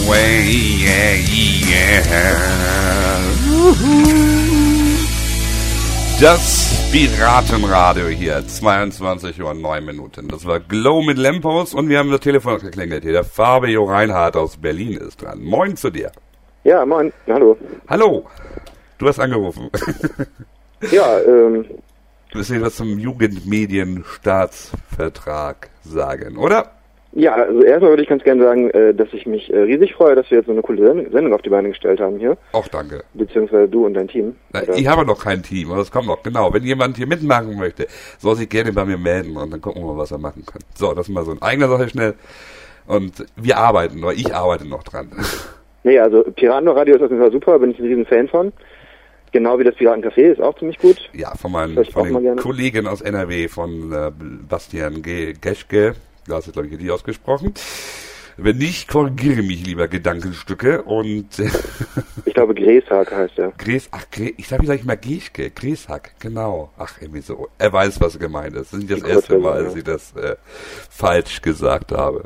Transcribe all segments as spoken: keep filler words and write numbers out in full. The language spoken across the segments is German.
way, yeah, yeah. Das Piratenradio hier, zweiundzwanzig Uhr neun Minuten. Das war Glow mit Lampos und wir haben das Telefon geklingelt hier. Der Fabio Reinhardt aus Berlin ist dran. Moin zu dir. Ja, moin. Hallo. Hallo. Du hast angerufen. Ja, ähm... Du wirst etwas zum Jugendmedienstaatsvertrag sagen, oder? Ja, also erstmal würde ich ganz gerne sagen, dass ich mich riesig freue, dass wir jetzt so eine coole Sendung auf die Beine gestellt haben hier. Auch danke. Beziehungsweise du und dein Team. Na, ich habe noch kein Team, aber das kommt noch, genau. Wenn jemand hier mitmachen möchte, soll sich gerne bei mir melden und dann gucken wir mal, was er machen kann. So, das ist mal so eine eigene Sache schnell. Und wir arbeiten, oder ich arbeite noch dran. Nee, also Piratenradio ist auf jeden Fall super, bin ich ein riesen Fan von. Genau wie das Piratencafé ist auch ziemlich gut. Ja, von meinen von den Kollegen aus N R W, von äh, Bastian G. Geschke. Du hast es, glaube ich, richtig ausgesprochen. Wenn nicht, korrigiere mich, lieber Gedankenstücke. Und äh, ich glaube, Gräshack heißt er. Gräs, ach, Gräs, ich sage, wie sage ich mal Geschke? Gräshack, genau. Ach, irgendwie so. Er weiß, was gemeint ist. Das ist nicht das erste Mal, dass ich das äh, falsch gesagt habe.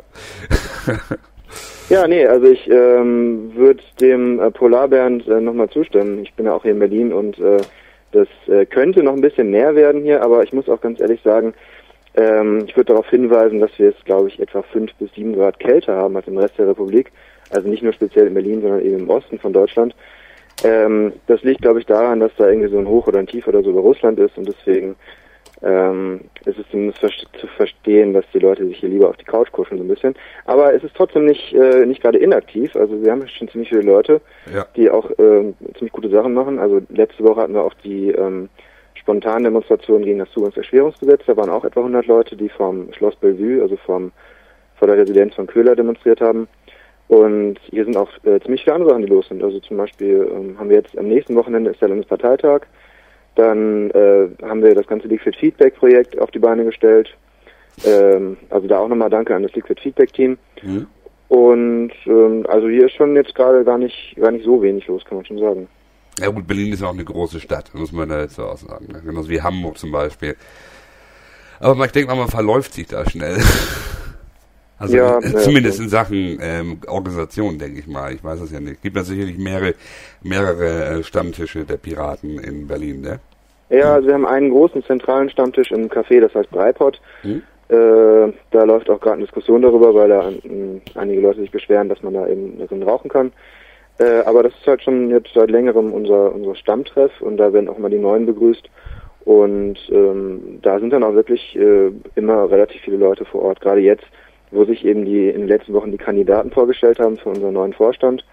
Ja, nee, also ich ähm, würde dem äh, Polarband äh, nochmal zustimmen. Ich bin ja auch hier in Berlin und äh, das äh, könnte noch ein bisschen mehr werden hier, aber ich muss auch ganz ehrlich sagen, ähm, ich würde darauf hinweisen, dass wir jetzt, glaube ich, etwa fünf bis sieben Grad kälter haben als im Rest der Republik. Also nicht nur speziell in Berlin, sondern eben im Osten von Deutschland. Ähm, das liegt, glaube ich, daran, dass da irgendwie so ein Hoch oder ein Tief oder so über Russland ist und deswegen ähm, ist es zumindest zu verstehen, dass die Leute sich hier lieber auf die Couch kuscheln so ein bisschen. Aber es ist trotzdem nicht äh, nicht gerade inaktiv. Also wir haben schon ziemlich viele Leute, ja, die auch äh, ziemlich gute Sachen machen. Also letzte Woche hatten wir auch die ähm, spontanen Demonstrationen gegen das Zugangserschwerungsgesetz. Da waren auch etwa hundert Leute, die vom Schloss Bellevue, also vom vor der Residenz von Köhler demonstriert haben. Und hier sind auch äh, ziemlich viele andere Sachen, die los sind. Also zum Beispiel ähm, haben wir jetzt am nächsten Wochenende ist der Landesparteitag. Dann äh, haben wir das ganze Liquid Feedback Projekt auf die Beine gestellt. Ähm, also da auch nochmal Danke an das Liquid Feedback Team. Mhm. Und ähm, also hier ist schon jetzt gerade gar nicht gar nicht so wenig los, kann man schon sagen. Ja gut, Berlin ist ja auch eine große Stadt, muss man da jetzt so auch sagen. Ne? Genauso wie Hamburg zum Beispiel. Aber ich denke mal, man verläuft sich da schnell. Also ja, äh, zumindest ja, in Sachen ähm, Organisation, denke ich mal. Ich weiß es ja nicht. Es gibt ja sicherlich mehrere, mehrere äh, Stammtische der Piraten in Berlin, ne? Ja, also wir haben einen großen zentralen Stammtisch im Café, das heißt Breipott. Hm? Äh, da läuft auch gerade eine Diskussion darüber, weil da äh, einige Leute sich beschweren, dass man da eben drin rauchen kann. Äh, aber das ist halt schon jetzt seit längerem unser, unser Stammtreff und da werden auch immer die Neuen begrüßt. Und ähm, da sind dann auch wirklich äh, immer relativ viele Leute vor Ort, gerade jetzt, wo sich eben die in den letzten Wochen die Kandidaten vorgestellt haben für unseren neuen Vorstand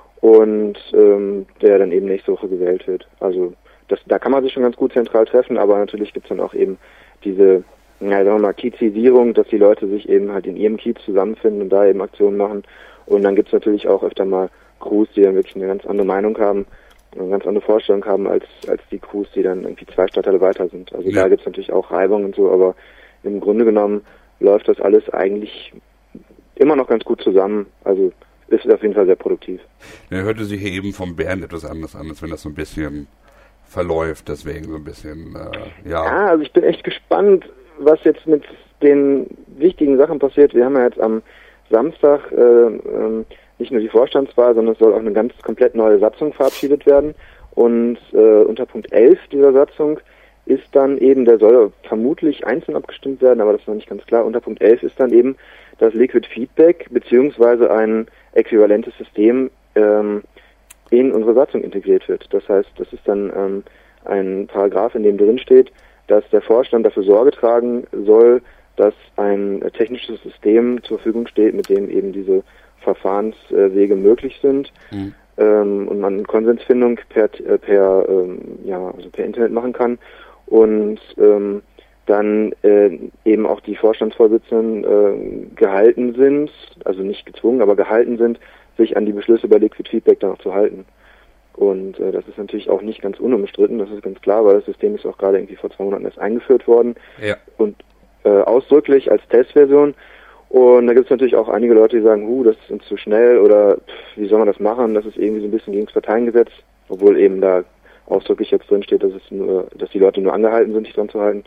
und ähm, der dann eben nächste Woche gewählt wird. Also das, da kann man sich schon ganz gut zentral treffen, aber natürlich gibt es dann auch eben diese, ja, sagen wir mal, Kiezisierung, dass die Leute sich eben halt in ihrem Kiez zusammenfinden und da eben Aktionen machen. Und dann gibt es natürlich auch öfter mal Crews, die dann wirklich eine ganz andere Meinung haben, eine ganz andere Vorstellung haben als als die Crews, die dann irgendwie zwei Stadtteile weiter sind. Also ja, da gibt es natürlich auch Reibung und so, aber im Grunde genommen läuft das alles eigentlich immer noch ganz gut zusammen. Also ist auf jeden Fall sehr produktiv. Ja, hörte sich hier eben vom Bernd etwas anderes an, als wenn das so ein bisschen verläuft, deswegen so ein bisschen, äh, ja. Ja, also ich bin echt gespannt, was jetzt mit den wichtigen Sachen passiert. Wir haben ja jetzt am Samstag äh, äh, nicht nur die Vorstandswahl, sondern es soll auch eine ganz komplett neue Satzung verabschiedet werden. Und äh, unter Punkt elf dieser Satzung ist dann eben, der soll vermutlich einzeln abgestimmt werden, aber das ist noch nicht ganz klar. Unter Punkt elf ist dann eben das Liquid Feedback beziehungsweise ein äquivalentes System ähm, in unsere Satzung integriert wird. Das heißt, das ist dann ähm, ein Paragraph, in dem drin steht, dass der Vorstand dafür Sorge tragen soll, dass ein technisches System zur Verfügung steht, mit dem eben diese Verfahrenswege möglich sind. Mhm. Ähm, und man Konsensfindung per per ähm, ja also per Internet machen kann und ähm, dann äh, eben auch die Vorstandsvorsitzenden äh, gehalten sind, also nicht gezwungen, aber gehalten sind, sich an die Beschlüsse bei Liquid Feedback dann auch zu halten. Und äh, das ist natürlich auch nicht ganz unumstritten, das ist ganz klar, weil das System ist auch gerade irgendwie vor zwei Monaten erst eingeführt worden. Ja. Und äh, ausdrücklich als Testversion. Und da gibt es natürlich auch einige Leute, die sagen, huh, das ist uns zu schnell oder pff, wie soll man das machen? Das ist irgendwie so ein bisschen gegen das Parteiengesetz, obwohl eben da ausdrücklich jetzt drin steht, dass es nur, dass die Leute nur angehalten sind, sich dran zu halten.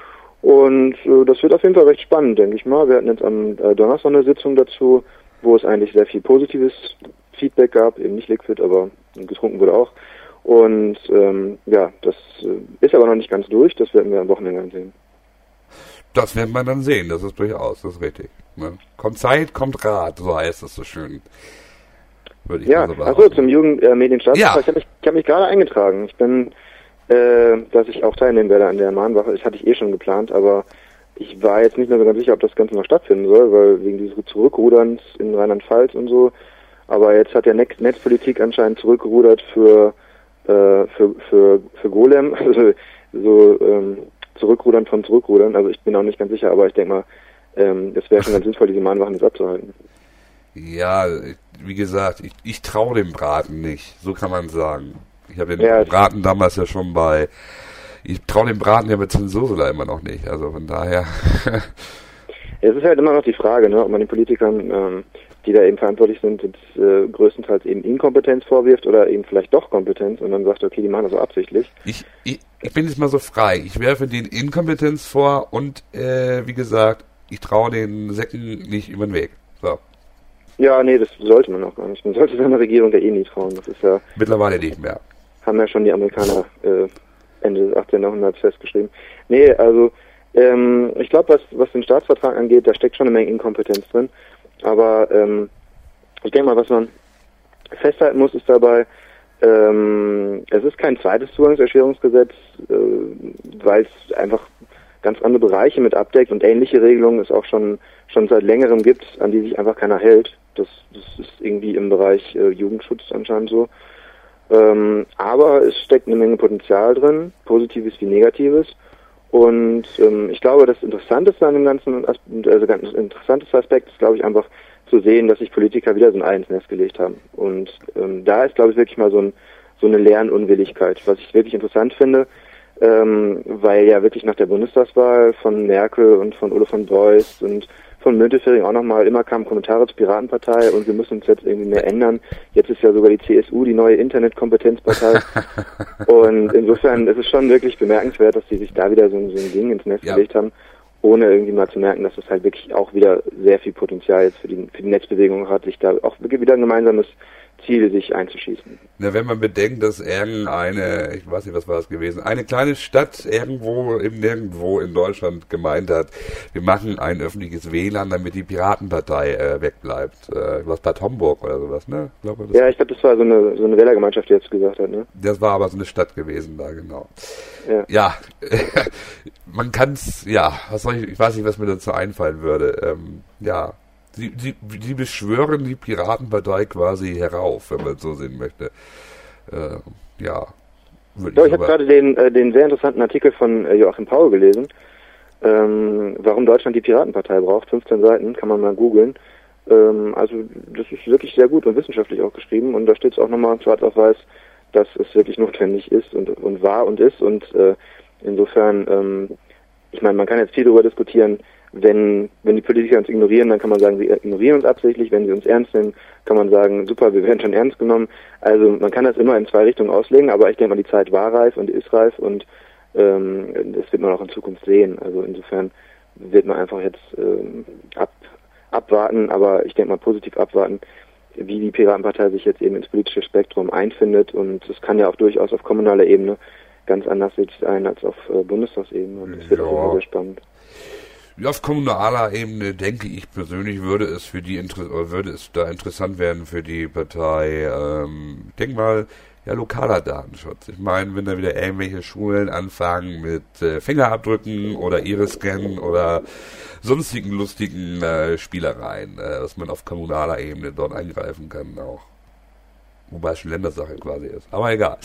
Und äh, das wird auf jeden Fall recht spannend, denke ich mal. Wir hatten jetzt am äh, Donnerstag eine Sitzung dazu, wo es eigentlich sehr viel Positives Feedback gab, eben nicht Liquid, aber getrunken wurde auch. Und ähm, ja, das äh, ist aber noch nicht ganz durch, das werden wir am Wochenende dann sehen. Das werden wir dann sehen, das ist durchaus, das ist richtig. Ne? Kommt Zeit, kommt Rat, so heißt es so schön. Würde ich ja, so achso, zum Jugendmedienstaatsvertrag. Ja. Ich habe mich, ich hab mich gerade eingetragen. Ich bin, äh, dass ich auch teilnehmen werde an der Mahnwache. Das hatte ich eh schon geplant, aber ich war jetzt nicht mehr so ganz sicher, ob das Ganze noch stattfinden soll, weil wegen dieses Zurückruderns in Rheinland-Pfalz und so. Aber jetzt hat ja Netz Netzpolitik anscheinend zurückgerudert für äh, für für für Golem, also so ähm, Zurückrudern von Zurückrudern. Also ich bin auch nicht ganz sicher, aber ich denke mal, ähm, es wäre schon ganz sinnvoll, diese Mahnwachen jetzt abzuhalten. Ja, wie gesagt, ich, ich traue dem Braten nicht, so kann man sagen. Ich habe den Ja, Braten damals ja schon bei, ich traue dem Braten ja mit Zensursula immer noch nicht, also von daher. Es ist halt immer noch die Frage, ne, ob man den Politikern, ähm, die da eben verantwortlich sind, jetzt, äh, größtenteils eben Inkompetenz vorwirft oder eben vielleicht doch Kompetenz und dann sagt, okay, die machen das so absichtlich. Ich, ich, ich bin jetzt mal so frei, ich werfe denen Inkompetenz vor und, äh, wie gesagt, ich traue den Säcken nicht über den Weg, so. Ja, nee, das sollte man auch gar nicht. Man sollte seiner Regierung ja eh nie trauen. Das ist ja... Mittlerweile nicht mehr. Haben ja schon die Amerikaner äh, Ende des achtzehnten. Jahrhunderts festgeschrieben. Nee, also ähm, ich glaube, was, was den Staatsvertrag angeht, da steckt schon eine Menge Inkompetenz drin. Aber ähm, ich denke mal, was man festhalten muss, ist dabei, ähm, es ist kein zweites Zugangserschwerungsgesetz, äh, weil es einfach ganz andere Bereiche mit abdeckt und ähnliche Regelungen es auch schon schon seit längerem gibt, an die sich einfach keiner hält. Das, das ist irgendwie im Bereich äh, Jugendschutz anscheinend so. Ähm, aber es steckt eine Menge Potenzial drin, Positives wie Negatives. Und ähm, ich glaube, das Interessanteste an dem ganzen, also ganz interessanteste Aspekt ist, glaube ich, einfach zu sehen, dass sich Politiker wieder so ein Ei ins Nest gelegt haben. Und ähm, da ist, glaube ich, wirklich mal so, ein, so eine Lernunwilligkeit, was ich wirklich interessant finde. Ähm, weil ja wirklich nach der Bundestagswahl von Merkel und von Ole von Beust und von Müntefering auch nochmal immer kamen Kommentare zur Piratenpartei und wir müssen uns jetzt irgendwie mehr ändern. Jetzt ist ja sogar die C S U die neue Internetkompetenzpartei. Und insofern ist es schon wirklich bemerkenswert, dass die sich da wieder so, so ein Ding ins Netz ja. gelegt haben, ohne irgendwie mal zu merken, dass es halt wirklich auch wieder sehr viel Potenzial jetzt für die, für die Netzbewegung hat, sich da auch wirklich wieder ein gemeinsames Ziel sich einzuschießen. Na, wenn man bedenkt, dass irgendeine, ich weiß nicht, was war es gewesen, eine kleine Stadt irgendwo im Nirgendwo in Deutschland gemeint hat, wir machen ein öffentliches W L A N, damit die Piratenpartei äh, wegbleibt. Äh, was Bad Homburg oder sowas, ne? Ich glaube, das ja, ich glaube, das war so eine so eine Wählergemeinschaft, die jetzt gesagt hat, ne? Das war aber so eine Stadt gewesen da, genau. Ja, ja man kann's, ja, was soll ich, ich weiß nicht, was mir dazu einfallen würde. Ähm, ja, Sie, sie, sie beschwören die Piratenpartei quasi herauf, wenn man so sehen möchte. Äh, ja. Würde ich ich habe gerade den, äh, den sehr interessanten Artikel von äh, Joachim Paul gelesen, ähm, warum Deutschland die Piratenpartei braucht. fünfzehn Seiten, kann man mal googeln. Ähm, also das ist wirklich sehr gut und wissenschaftlich auch geschrieben und da steht es auch nochmal schwarz auf weiß, dass es wirklich notwendig ist und, und war und ist und äh, insofern, ähm, ich meine, man kann jetzt viel darüber diskutieren, Wenn, wenn die Politiker uns ignorieren, dann kann man sagen, sie ignorieren uns absichtlich. Wenn sie uns ernst nehmen, kann man sagen, super, wir werden schon ernst genommen. Also man kann das immer in zwei Richtungen auslegen, aber ich denke mal, die Zeit war reif und ist reif und ähm, das wird man auch in Zukunft sehen. Also insofern wird man einfach jetzt ähm, ab, abwarten, aber ich denke mal positiv abwarten, wie die Piratenpartei sich jetzt eben ins politische Spektrum einfindet und es kann ja auch durchaus auf kommunaler Ebene ganz anders sein als auf äh, Bundestagsebene und das wird ja. auch immer sehr spannend. Auf kommunaler Ebene denke ich persönlich würde es für die Inter- würde es da interessant werden für die Partei. Ähm, ich denke mal, ja, lokaler Datenschutz. Ich meine, wenn da wieder irgendwelche Schulen anfangen mit äh, Fingerabdrücken oder Iris-Scan oder sonstigen lustigen äh, Spielereien, äh, dass man auf kommunaler Ebene dort eingreifen kann auch. Wobei es schon Ländersache quasi ist. Aber egal.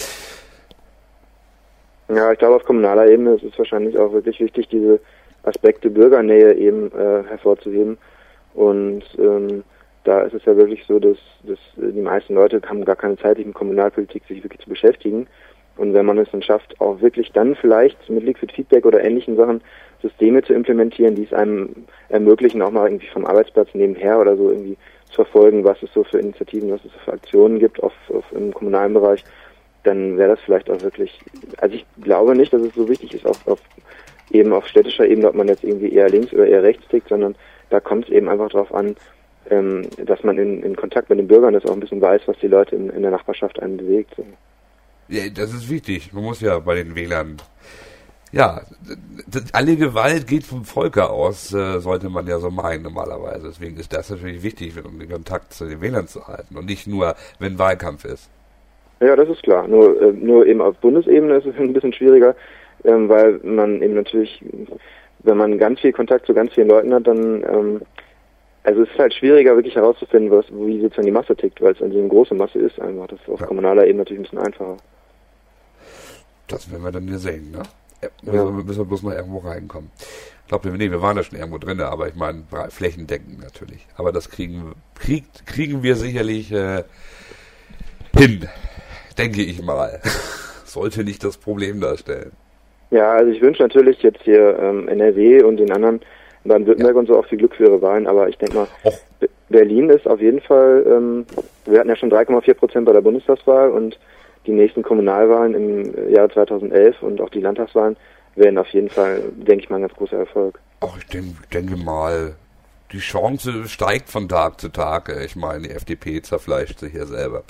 Ja, ich glaube, auf kommunaler Ebene ist es wahrscheinlich auch wirklich wichtig, diese Aspekte Bürgernähe eben äh, hervorzuheben und ähm, da ist es ja wirklich so, dass, dass die meisten Leute haben gar keine Zeit, sich mit Kommunalpolitik sich wirklich zu beschäftigen und wenn man es dann schafft, auch wirklich dann vielleicht mit Liquid Feedback oder ähnlichen Sachen Systeme zu implementieren, die es einem ermöglichen, auch mal irgendwie vom Arbeitsplatz nebenher oder so irgendwie zu verfolgen, was es so für Initiativen, was es so für Aktionen gibt auf, auf im kommunalen Bereich, dann wäre das vielleicht auch wirklich, also ich glaube nicht, dass es so wichtig ist, auf, auf eben auf städtischer Ebene, ob man jetzt irgendwie eher links oder eher rechts tickt, sondern da kommt es eben einfach drauf an, ähm, dass man in, in Kontakt mit den Bürgern ist, auch ein bisschen weiß, was die Leute in, in der Nachbarschaft einen bewegt. So. Ja, das ist wichtig. Man muss ja bei den Wählern, ja, alle Gewalt geht vom Volke aus, äh, sollte man ja so meinen normalerweise. Deswegen ist das natürlich wichtig, um den Kontakt zu den Wählern zu halten und nicht nur, wenn Wahlkampf ist. Ja, das ist klar. Nur, äh, nur eben auf Bundesebene ist es ein bisschen schwieriger, ähm, weil man eben natürlich, wenn man ganz viel Kontakt zu ganz vielen Leuten hat, dann, ähm, also es ist halt schwieriger, wirklich herauszufinden, was, wie sozusagen die Masse tickt, weil es an so eine große Masse ist einfach. Das ist auf ja. kommunaler Ebene natürlich ein bisschen einfacher. Das werden wir dann hier sehen, ne? Ja, müssen, ja. müssen wir bloß noch irgendwo reinkommen. Ich glaube, nee, wir waren da schon irgendwo drin, aber ich meine, flächendeckend natürlich. Aber das kriegen, krieg, kriegen wir sicherlich äh, hin. Denke ich mal. Sollte nicht das Problem darstellen. Ja, also ich wünsche natürlich jetzt hier ähm, N R W und den anderen in Baden-Württemberg ja. und so auch viel Glück für ihre Wahlen, aber ich denke mal, Och. Berlin ist auf jeden Fall, ähm, wir hatten ja schon drei Komma vier Prozent bei der Bundestagswahl und die nächsten Kommunalwahlen im Jahr zweitausendelf und auch die Landtagswahlen werden auf jeden Fall, denke ich mal, ein ganz großer Erfolg. Ach, ich denke, denke mal, die Chance steigt von Tag zu Tag. Ich meine, die F D P zerfleischt sich ja selber.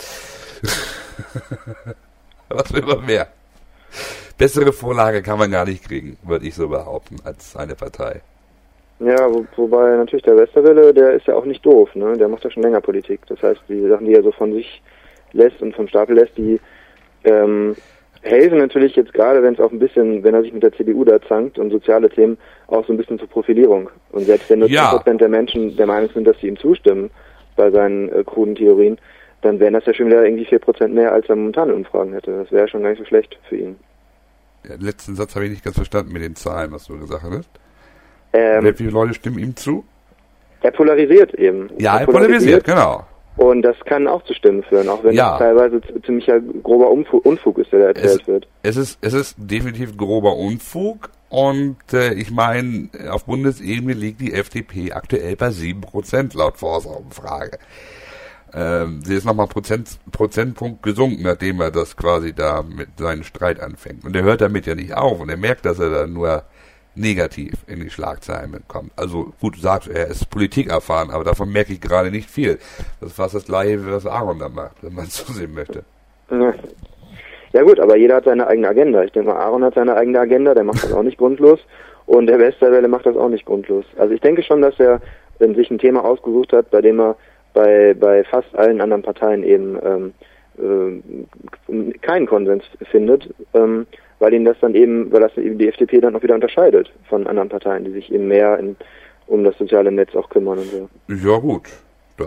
Was will man mehr? Bessere Vorlage kann man gar nicht kriegen, würde ich so behaupten, als eine Partei. Ja, wo, wobei natürlich der Westerwelle, der ist ja auch nicht doof, ne? Der macht ja schon länger Politik. Das heißt, die Sachen, die er so von sich lässt und vom Stapel lässt, die ähm, helfen natürlich jetzt gerade, wenn es auch ein bisschen, wenn er sich mit der C D U da zankt und soziale Themen, auch so ein bisschen zur Profilierung. Und selbst wenn nur ja. zehn Prozent der Menschen der Meinung sind, dass sie ihm zustimmen bei seinen äh, kruden Theorien, dann wären das ja schon wieder irgendwie vier Prozent mehr, als er momentan in Umfragen hätte. Das wäre schon gar nicht so schlecht für ihn. Ja, den letzten Satz habe ich nicht ganz verstanden mit den Zahlen, was du gesagt hast. Ähm, Wie viele Leute stimmen ihm zu? Er polarisiert eben. Ja, er, er polarisiert, polarisiert, genau. Und das kann auch zu Stimmen führen, auch wenn ja. es teilweise ziemlicher grober Unfug, Unfug ist, der da erzählt es, wird. Es ist, es ist definitiv grober Unfug und äh, ich meine, auf Bundesebene liegt die F D P aktuell bei sieben Prozent laut Forsa-Umfrage. Ähm, sie ist nochmal Prozent, Prozentpunkt gesunken, nachdem er das quasi da mit seinen Streit anfängt. Und er hört damit ja nicht auf und er merkt, dass er da nur negativ in die Schlagzeilen kommt. Also gut, du sagst, er ist Politik erfahren, aber davon merke ich gerade nicht viel. Das ist fast das Gleiche, was Aaron da macht, wenn man es so sehen möchte. Ja gut, aber jeder hat seine eigene Agenda. Ich denke mal, Aaron hat seine eigene Agenda, der macht das auch nicht grundlos und der Westerwelle macht das auch nicht grundlos. Also ich denke schon, dass er wenn sich ein Thema ausgesucht hat, bei dem er bei, bei fast allen anderen Parteien eben ähm, äh, keinen Konsens findet, ähm, weil ihn das dann eben, weil das eben die F D P dann auch wieder unterscheidet von anderen Parteien, die sich eben mehr in, um das soziale Netz auch kümmern und so. Ja gut, da,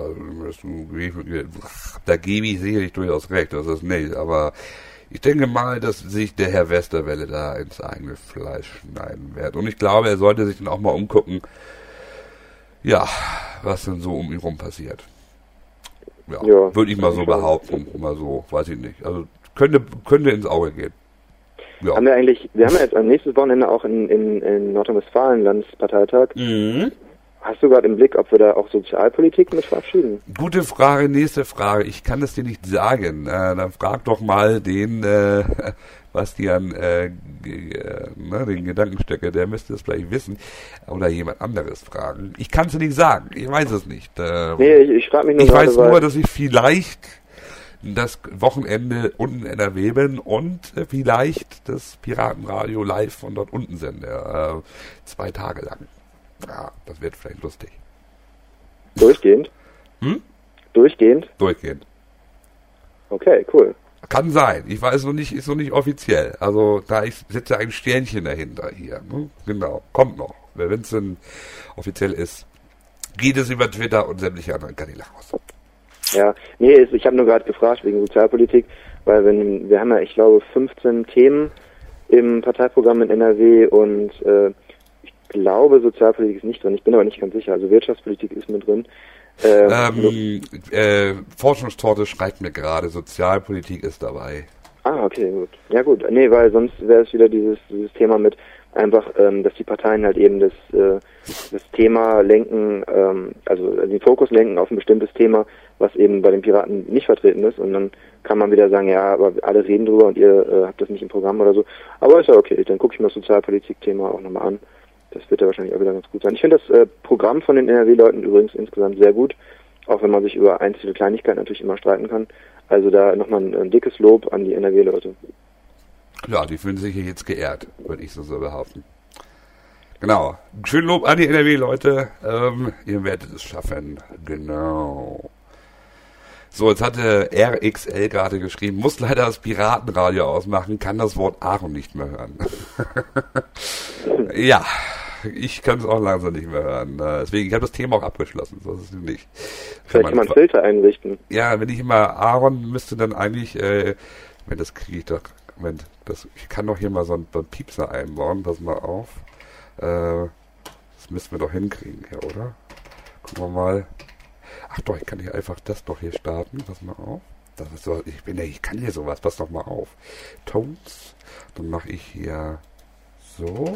da gebe ich sicherlich durchaus recht, das ist nicht, aber ich denke mal, dass sich der Herr Westerwelle da ins eigene Fleisch schneiden wird. Und ich glaube, er sollte sich dann auch mal umgucken, ja, was denn so um ihn rum passiert. Ja, ja, würde ich mal so behaupten, mal so, weiß ich nicht. Also könnte könnte ins Auge gehen. Ja. Haben wir eigentlich, wir haben ja jetzt am nächsten Wochenende auch in, in, in Nordrhein-Westfalen Landesparteitag. Mhm. Hast du gerade im Blick, ob wir da auch Sozialpolitik mit verabschieden? Gute Frage, nächste Frage. Ich kann das dir nicht sagen. Äh, dann frag doch mal den äh, Bastian, äh, g- äh, ne, den Gedankenstecker, der müsste es vielleicht wissen. Oder jemand anderes fragen. Ich kann es dir nicht sagen. Ich weiß es nicht. Äh, nee, ich, ich frage mich nur Ich gerade, weiß nur, dass ich vielleicht das Wochenende unten in N R W bin und äh, vielleicht das Piratenradio live von dort unten sende. Äh, zwei Tage lang. Ja, das wird vielleicht lustig. Durchgehend? Hm? Durchgehend? Durchgehend. Okay, cool. Kann sein. Ich weiß noch nicht, ist noch nicht offiziell. Also da ich setze ein Sternchen dahinter hier. Ne? Genau. Kommt noch. Wenn es denn offiziell ist, geht es über Twitter und sämtliche anderen Kanäle raus. Ja, nee, ich habe nur gerade gefragt wegen Sozialpolitik, weil wenn, wir haben ja, ich glaube, fünfzehn Themen im Parteiprogramm in N R W und äh, ich glaube, Sozialpolitik ist nicht drin. Ich bin aber nicht ganz sicher. Also Wirtschaftspolitik ist mit drin. Ähm, ähm, äh, Forschungstorte schreibt mir gerade, Sozialpolitik ist dabei. Ah, okay, gut. Ja gut, nee, weil sonst wäre es wieder dieses, dieses Thema mit einfach, ähm, dass die Parteien halt eben das, äh, das Thema lenken, ähm, also den Fokus lenken auf ein bestimmtes Thema, was eben bei den Piraten nicht vertreten ist und dann kann man wieder sagen, ja, aber alle reden drüber und ihr äh, habt das nicht im Programm oder so. Aber ist ja okay, dann gucke ich mir das Sozialpolitik-Thema auch nochmal an. Das wird ja wahrscheinlich auch wieder ganz gut sein. Ich finde das äh, Programm von den N R W-Leuten übrigens insgesamt sehr gut. auch wenn man sich über einzelne Kleinigkeiten natürlich immer streiten kann. Also da nochmal ein, ein dickes Lob an die N R W-Leute. Ja, die fühlen sich hier jetzt geehrt, würde ich so, so behaupten. Genau. Schön Lob an die N R W-Leute. Ähm, ihr werdet es schaffen. Genau. So, jetzt hatte R X L gerade geschrieben, muss leider das Piratenradio ausmachen, kann das Wort Aaron nicht mehr hören. Ja, ich kann es auch langsam nicht mehr hören. Deswegen, ich habe das Thema auch abgeschlossen. So ist es nicht. Vielleicht kann man einen Filter einrichten. Ja, wenn ich immer Aaron müsste, dann eigentlich, äh, wenn das kriege ich doch, Moment, das, ich kann doch hier mal so einen, so einen Piepser einbauen, pass mal auf. Äh, das müssen wir doch hinkriegen hier, oder? Gucken wir mal. Ach doch, ich kann hier einfach das doch hier starten. Pass mal auf. Das ist so, ich bin ja, ich kann hier sowas. Pass doch mal auf. Tones. Dann mache ich hier so.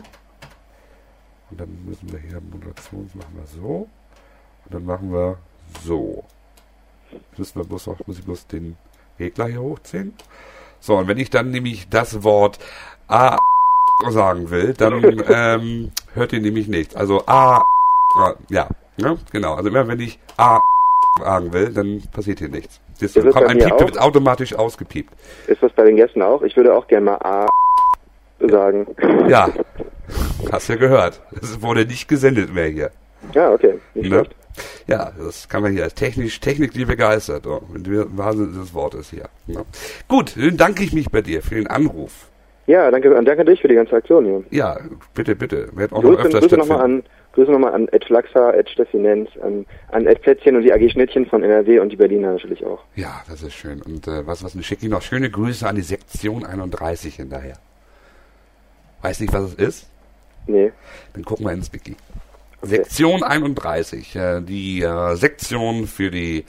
Und dann müssen wir hier Moderations machen wir so. Und dann machen wir so. Jetzt müssen wir bloß noch, muss ich bloß den Regler hier hochziehen. So, und wenn ich dann nämlich das Wort A sagen will, dann ähm, hört ihr nämlich nichts. Also A, ja, ja, genau. Also immer wenn ich A sagen will, dann passiert hier nichts. Das kommt ein Piep, wird automatisch ausgepiept. Ist das bei den Gästen auch? Ich würde auch gerne mal A sagen. Ja, hast ja gehört. Es wurde nicht gesendet mehr hier. Ja, okay. Nicht ne? schlecht. Ja, das kann man hier als technisch, Technik, die begeistert. Oh, im Wahrheit des Wortes hier. Ja. Gut, dann danke ich mich bei dir für den Anruf. Ja, danke, danke dich für die ganze Aktion hier. Ja, bitte, bitte. Wir auch Grüße, noch öfter Grüße nochmal an, Grüße nochmal an Ed Flaxa, Ed Steffinenz, an, an Ed Plätzchen und die A G Schnittchen von N R W und die Berliner natürlich auch. Ja, das ist schön. Und äh, was, was, schicke ich noch schöne Grüße an die Sektion einunddreißig hinterher. Weiß nicht, was es ist? Nee. Dann gucken wir ins Wiki. Okay. Sektion einunddreißig, äh, die äh, Sektion für die,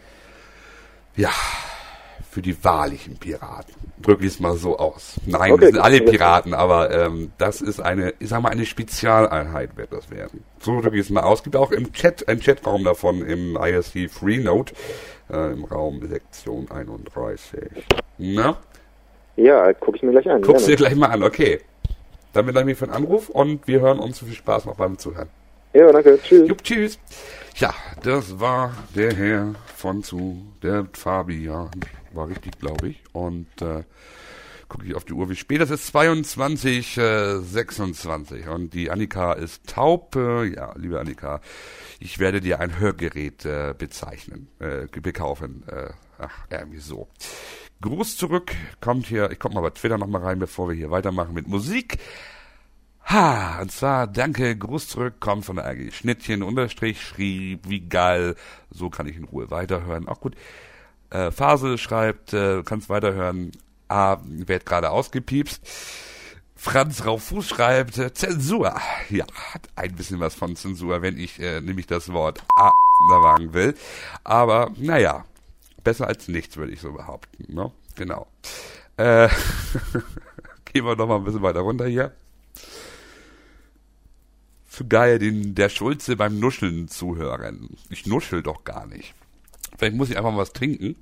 ja, für die wahrlichen Piraten. Drück ich es mal so aus. Nein, okay, wir sind alle Piraten, aber ähm, das ist eine, ich sag mal, eine Spezialeinheit wird das werden. So drücke ich es mal aus. Es gibt auch im Chat, einen Chatraum davon im I S C Freenode, äh, im Raum Sektion einunddreißig. Na? Ja, guck ich mir gleich an. Guck's dir gleich mal an, okay. Dann bedanke ich mich für den Anruf und wir hören uns. Viel Spaß noch beim Zuhören. Ja, danke. Tschüss. Jupp, tschüss. Ja, das war der Herr von zu, der Fabian. War richtig, glaube ich. Und äh, gucke ich auf die Uhr, wie spät das ist. zweiundzwanzig sechsundzwanzig. Und die Annika ist taub. Äh, ja, liebe Annika, ich werde dir ein Hörgerät äh, bezeichnen, äh, bekaufen. Äh, ach, irgendwie so. Gruß zurück, kommt hier, ich komme mal bei Twitter nochmal rein, bevor wir hier weitermachen mit Musik. Ha, und zwar, danke, Gruß zurück, kommt von der A G Schnittchen, Unterstrich, schrieb, wie geil, so kann ich in Ruhe weiterhören, auch gut. Äh, Fasel schreibt, äh, kannst weiterhören, A, wird gerade ausgepiepst. Franz Raufuß schreibt, äh, Zensur, ja, hat ein bisschen was von Zensur, wenn ich äh, nämlich das Wort A da wagen will, aber, naja. Besser als nichts, würde ich so behaupten. Ne? Genau. Äh, gehen wir noch mal ein bisschen weiter runter hier. Für geil, den der Schulze beim Nuscheln zuhören. Ich nuschel doch gar nicht. Vielleicht muss ich einfach mal was trinken.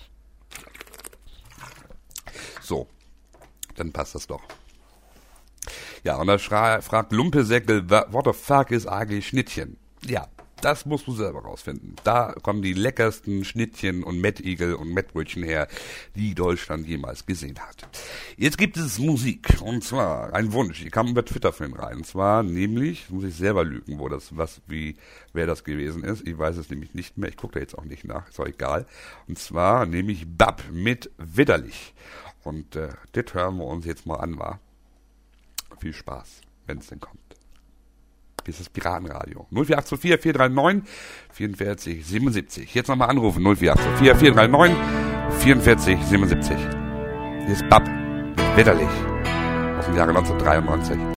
So. Dann passt das doch. Ja, und da schra- fragt Lumpesäckel, what the fuck ist A G Schnittchen? Ja. Das musst du selber rausfinden. Da kommen die leckersten Schnittchen und Mettigel und Mettbrötchen her, die Deutschland jemals gesehen hat. Jetzt gibt es Musik. Und zwar ein Wunsch. Ich kam über Twitter für ihn rein. Und zwar nämlich, muss ich selber lügen, wo das, was, wie, wer das gewesen ist. Ich weiß es nämlich nicht mehr. Ich gucke da jetzt auch nicht nach. Ist auch egal. Und zwar nämlich Bab mit Widderlich. Und äh, das hören wir uns jetzt mal an, wa? Viel Spaß, wenn es denn kommt. Hier ist das Piratenradio. null vier acht zwei vier vier drei neun vier vier sieben sieben. Jetzt nochmal anrufen. null vier acht zwei vier vier drei neun vier vier sieben sieben. Hier ist Bab, Widderlich, aus dem Jahre neunzehnhundertdreiundneunzig.